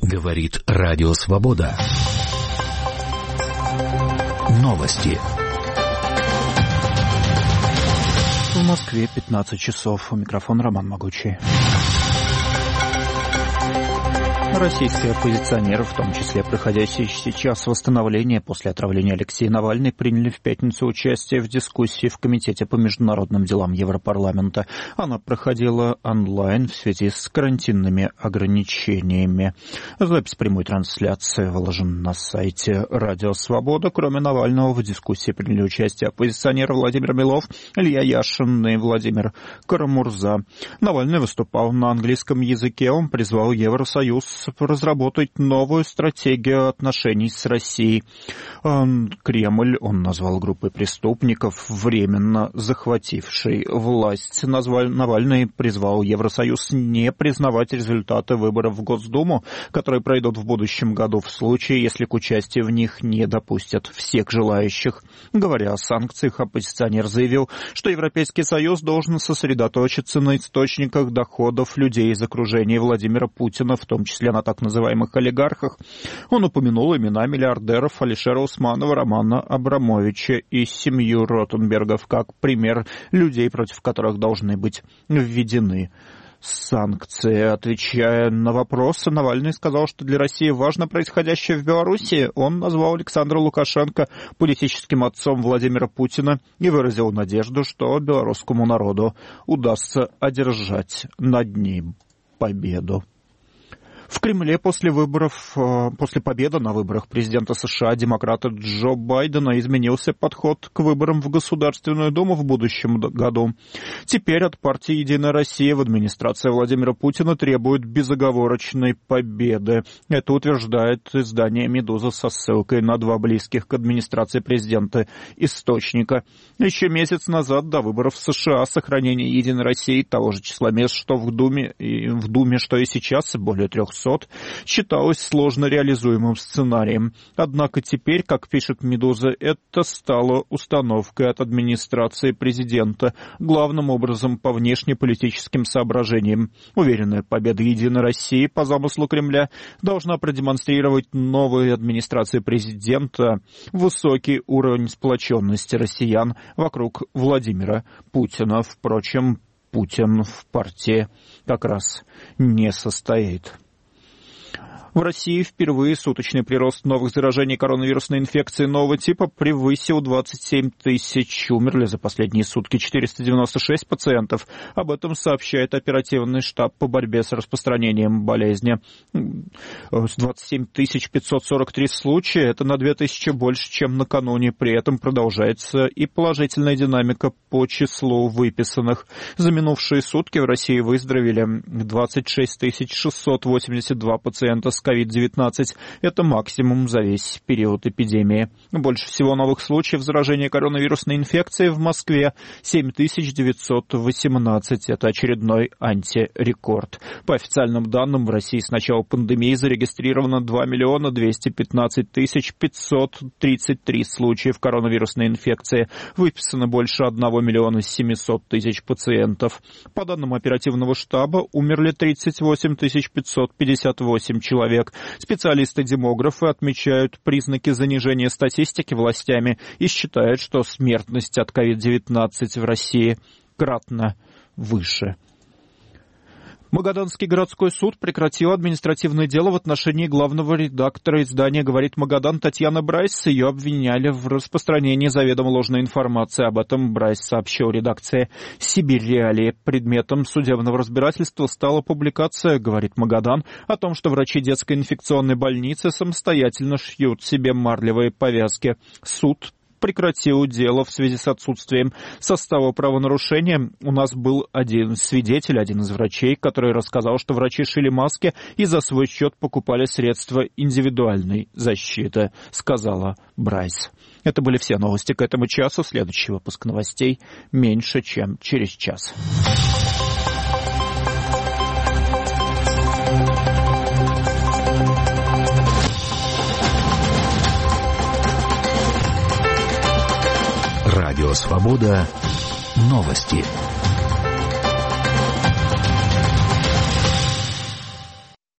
Говорит Радио Свобода. Новости. В Москве 15 часов. У микрофона Роман Могучий. Российские оппозиционеры, в том числе проходящие сейчас восстановление после отравления Алексея Навального, приняли в пятницу участие в дискуссии в Комитете по международным делам Европарламента. Она проходила онлайн в связи с карантинными ограничениями. Запись прямой трансляции выложена на сайте Радио Свобода. Кроме Навального, в дискуссии приняли участие оппозиционеры Владимир Белов, Илья Яшин и Владимир Карамурза. Навальный выступал на английском языке. Он призвал Евросоюз разработать новую стратегию отношений с Россией. Кремль он назвал группой преступников, временно захватившей власть. Навальный призвал Евросоюз не признавать результаты выборов в Госдуму, которые пройдут в будущем году в случае, если к участию в них не допустят всех желающих. Говоря о санкциях, оппозиционер заявил, что Европейский Союз должен сосредоточиться на источниках доходов людей из окружения Владимира Путина, в том числе на так называемых олигархах. Он упомянул имена миллиардеров Алишера Усманова, Романа Абрамовича и семью Ротенбергов как пример людей, против которых должны быть введены санкции. Отвечая на вопросы, Навальный сказал, что для России важно происходящее в Беларуси. Он назвал Александра Лукашенко политическим отцом Владимира Путина и выразил надежду, что белорусскому народу удастся одержать над ним победу. В Кремле после победы на выборах президента США демократа Джо Байдена изменился подход к выборам в Государственную Думу в будущем году. Теперь от партии «Единая Россия» в администрации Владимира Путина требует безоговорочной победы. Это утверждает издание «Медуза» со ссылкой на два близких к администрации президента источника. Еще месяц назад до выборов в США сохранение «Единой России» того же числа мест, что в Думе, что и сейчас, более 300, считалось сложно реализуемым сценарием. Однако теперь, как пишет «Медуза», это стало установкой от администрации президента, главным образом по внешнеполитическим соображениям. Уверенная победа «Единой России» по замыслу Кремля должна продемонстрировать новой администрации президента высокий уровень сплоченности россиян вокруг Владимира Путина. Впрочем, Путин в партии как раз не состоит. В России впервые суточный прирост новых заражений коронавирусной инфекцией нового типа превысил 27 тысяч. Умерли за последние сутки 496 пациентов. Об этом сообщает оперативный штаб по борьбе с распространением болезни. 27 543 случая. Это на 2000 больше, чем накануне. При этом продолжается и положительная динамика по числу выписанных. За минувшие сутки в России выздоровели 26 682 пациента с COVID-19. Это максимум за весь период эпидемии. Больше всего новых случаев заражения коронавирусной инфекцией в Москве 7918. Это очередной антирекорд. По официальным данным, в России с начала пандемии зарегистрировано 2 215 533 случаев коронавирусной инфекции. Выписано больше 1 700 000 пациентов. По данным оперативного штаба, умерли 38 558 человек. Специалисты-демографы отмечают признаки занижения статистики властями и считают, что смертность от COVID-19 в России кратно выше. Магаданский городской суд прекратил административное дело в отношении главного редактора издания «Говорит Магадан» Татьяны Брайс. Ее обвиняли в распространении заведомо ложной информации. Об этом Брайс сообщил редакции «Сибирь Реалии». Предметом судебного разбирательства стала публикация «Говорит Магадан» о том, что врачи детской инфекционной больницы самостоятельно шьют себе марлевые повязки. Суд прекратил дело в связи с отсутствием состава правонарушения. У нас был один свидетель, один из врачей, который рассказал, что врачи шили маски и за свой счет покупали средства индивидуальной защиты, сказала Брайс. Это были все новости к этому часу. Следующий выпуск новостей меньше, чем через час. Радио Свобода. Новости.